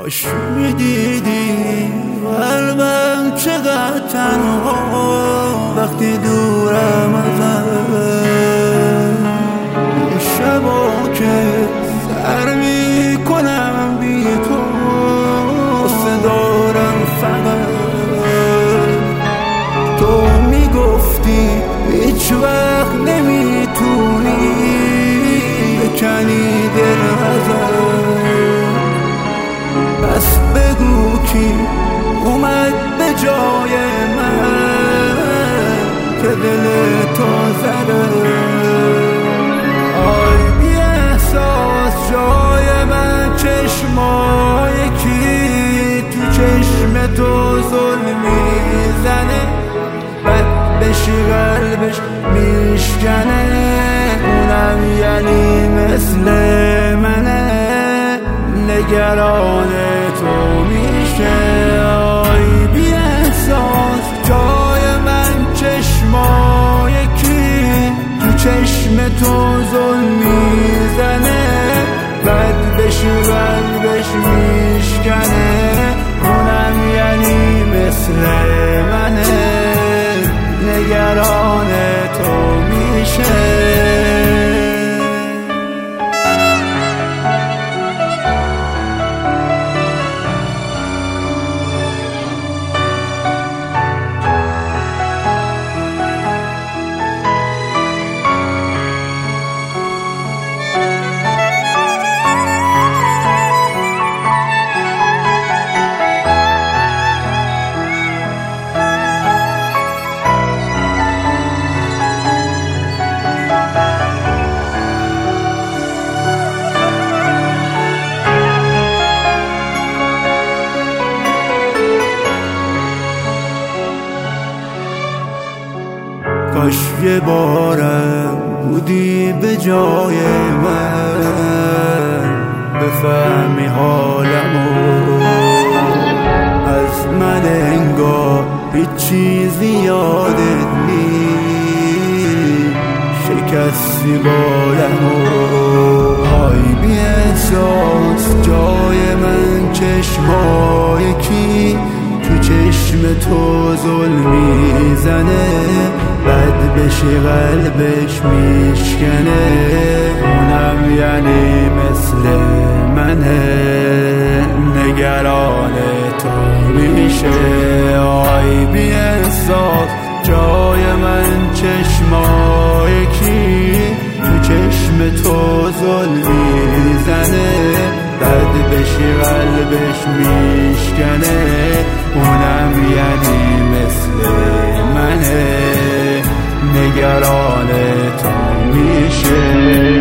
کاش میدیدی قلبم چقدر تنها وقتی دورم ازت. شبا که سر میکنم بی تو قصه دارم فقط. تو میگفتی هیچ وقت نمیتونی بکنی دل ازت. پس بگو کی اومد به جای من که دل تو زده. آی بی احساس جای من چشمای کی تو چشم تو ظلم میزنه. بد بشی قلبش میشکنه اونم یعنی مثل منه نگران تو میشه. آی بی احساس جای من چشمای کی تو چشم تو ظلم میزنه. بد بشی قلبش میشکنه اونم یعنی مثل منه نگران تو میشه. کاش یه بارم بودی به جای من بفهمی حالمو. از من انگار هیچ چیزی یادت نیست شکستی بالمو. آی بی احساس جای من چشمای کی تو چشم تو ظلم میزنه. بد بشی قلبش میشکنه اونم یعنی مثل منه نگران تو میشه. آی بی احساس جای من چشمای کی تو چشم تو ظلم میزنه. بد بشی قلبش میشکنه اونم یعنی مثل منه نگران تو میشه.